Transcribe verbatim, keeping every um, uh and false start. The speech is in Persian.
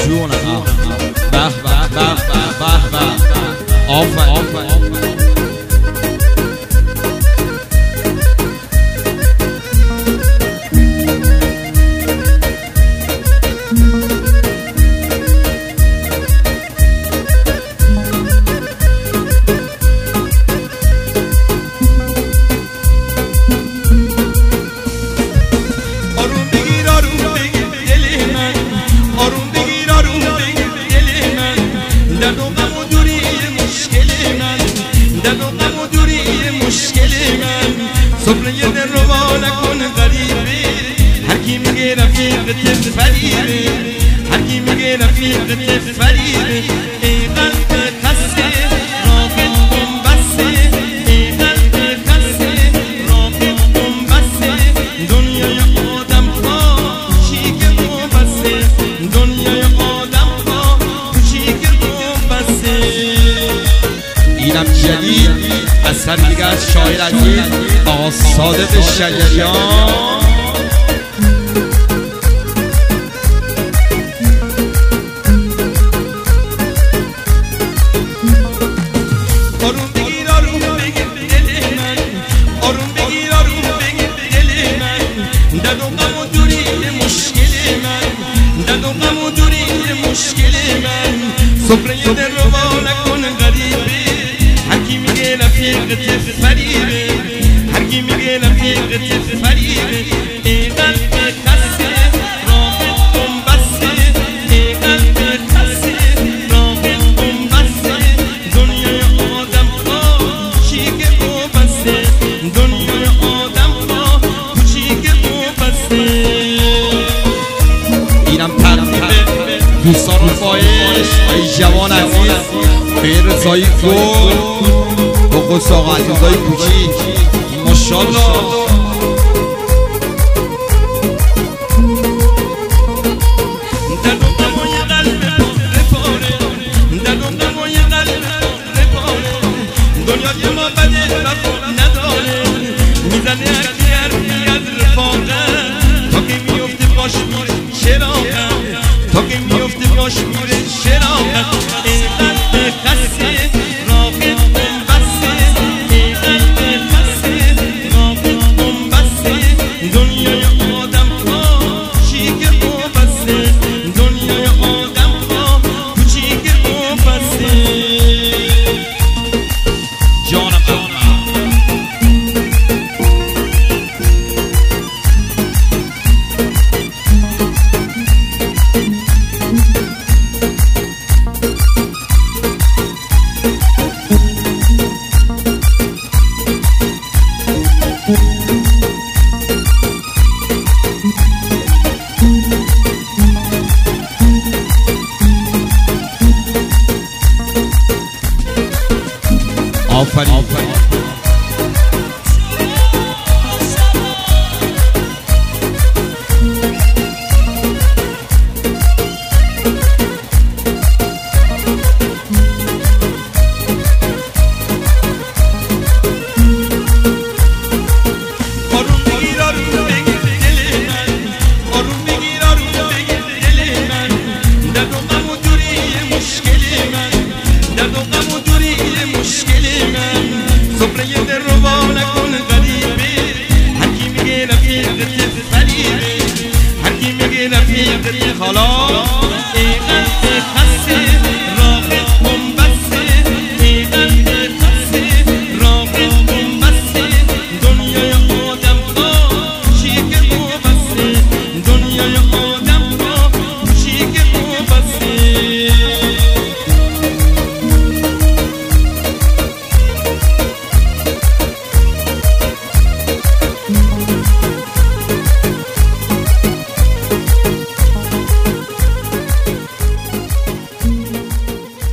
جونم به به به به به آفرین. صبر دل رو وا نکن غریبه، هر کی میگه رفیقت فریبه، هر کی میگه رفیقت فریبه. ای قلب خسته راقد بنبسته، ای قلب خسته راقد بنبسته. دنیای آدم ها کوچیک و بسته، دنیای آدم ها کوچیک و بسته. اینم جدید اثر دیگه از شاعر عزیز آقا صادق شجریان. آروم بگیر آروم بگیر دل من، آروم بگیر آروم بگیر دل من. درد و غم و دوری مشکل من، درد و غم و دوری مشکل من. صبر دل رو وا نکن غریبه، هر کی میگه رفیقت فریبه، هر کی میگه رفیقت فریبه. ای قلب خسته راقد بنبسته، ای قلب خسته راقد بنبسته. دنیای آدم ها کوچیک و بسته، دنیای آدم ها کوچیک و بسته. اینم ترتیب دوستان رفایش ای جوان عزیز به رضایی گل با قصه آقا عزیزای کوچیک ماشاءالله. درد و غمای قلب رفاره، درد و غمای قلب رفاره. دنیای ما بده وفا نداره، میزنه هرکی حرفی از رفاقت. تا که میفته باش میره شراقت، تا که میفته باش میره شراقت. ای قلب خسته راقد بنبسته، ای قلب خسته راقد بنبسته. دنیای آدم ها کوچیک و بسته، دنیای آدم ها کوچیک و بسته. جانم آفرین آفرین. آروم بگیر آروم بگیر دل من، آروم بگیر آروم بگیر دل من. درد و غم و دوری مشکل من، درد و غم و دوری مشکل من. صبر دل رو وا نکن غریبه، هر کی میگه رفیقت فریبه، هر کی میگه رفیقت. حالا ای قلب خسته